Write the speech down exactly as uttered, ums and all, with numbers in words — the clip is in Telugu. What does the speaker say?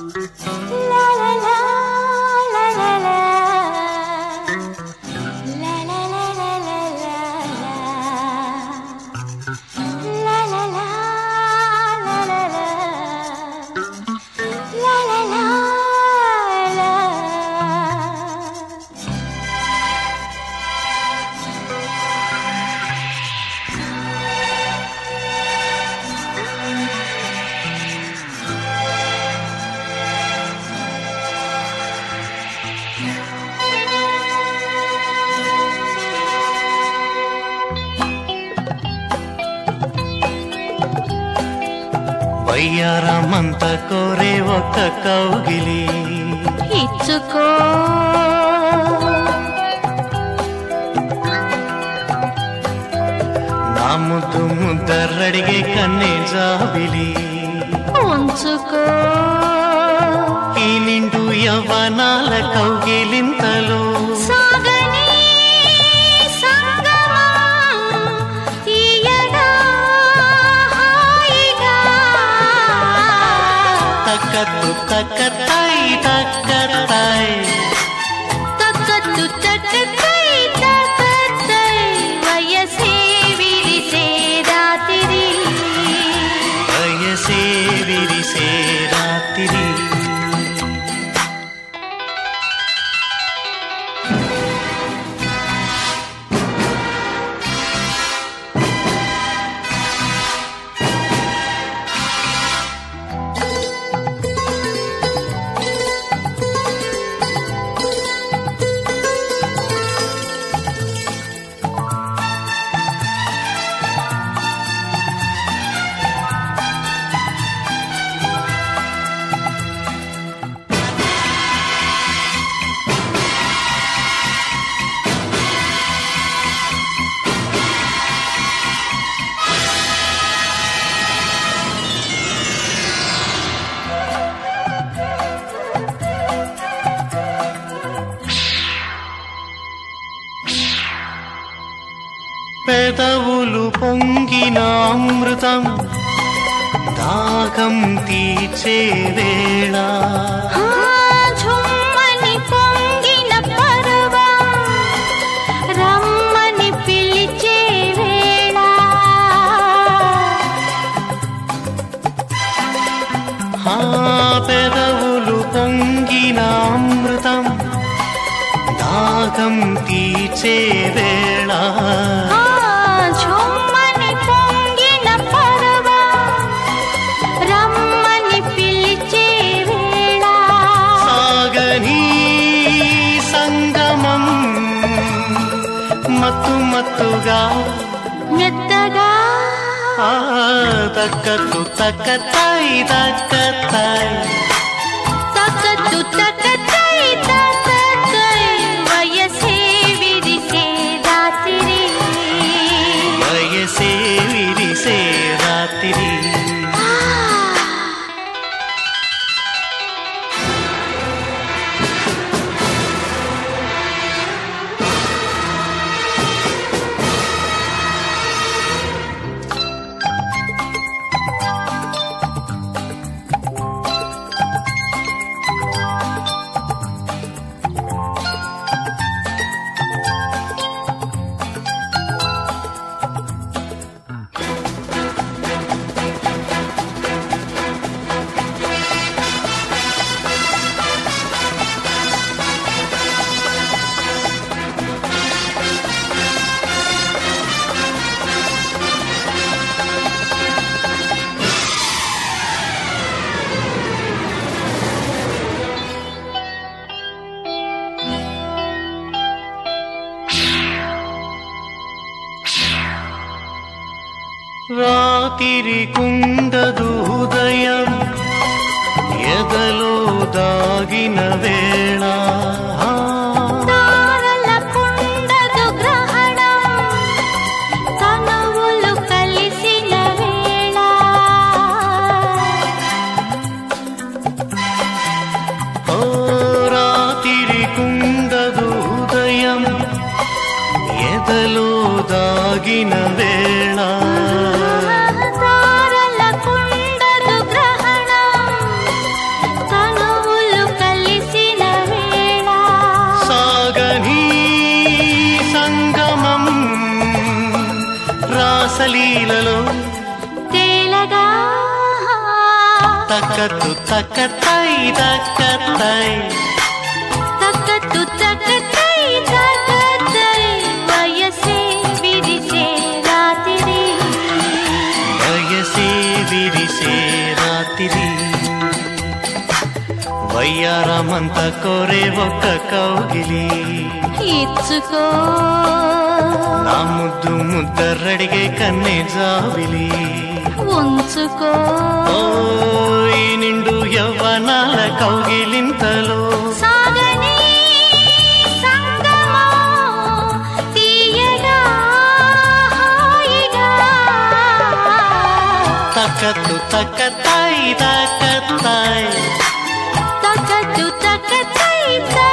వయ్యారమంత కోరే ఒక్క కౌగిలి ఇచ్చుకో నా ముద్దు ముద్దరడిగే కన్నే జాబిలి ఉంచుకో ఈ నిండు యవ్వనాల కౌగిలింతలో సాగని సంగమం ఈయడా హాయిగా తక్కత్తు తక్కతాయి తక్కతాయి తక్కత్తు తక్కతై తక్కతై వయసే విరిసే రాత్రి వయసే విరిసే రాత్రి పెదవులు పొంగిన అమృతం దాహం తీర్చే వేళ ఝుమ్మని పొంగిన పర్వం రమ్మని పిలిచే వేళ ఆ పెదవులు పొంగిన అమృతం దాహం తీర్చే వేళ ఝుమ్మని పొంగిన పర్వం రమ్మని పిలిచే వేళ సాగని సంగమం మత్తు మత్తుగా మెత్తగా ఆ తక్కత్తు తక్కతాయి తక్కతాయి తక్కత్తు తక్కతై తక్కతై వయసే విరిసే రాత్రి వయసే విరిసే రాత్రి రాత్రి కుండదు ఉదయం ఎదలో దాగిన వేళ తారల కుండదు గ్రహణం తనువులు కలిసిన వేళ ఓ రాత్రి కుండదు ఉదయం ఎదలో దాగిన వేళ తారల కుండదు గ్రహణం తను మెల్లగా తక్కత్తు తక్కతై తక్కతై తక్కత్తు తక్కతై తక్కతై వయసే విరిసే రాత్రి వయసే విరిసే రాత్రి వయ్యారమంత కోరే ఒక్క కౌగిలి ఇచ్చుకో నా ముద్దు ముద్దరడిగే కన్నే జాబిలి ఉంచుకో ఓ ఈ నిండు యవ్వనాల కౌగిలింతలో సాగని సంగమో తీయగా హాయిగా తక్కత్తు తక్కతై తక్కతై తక్కత్తు తక్కతై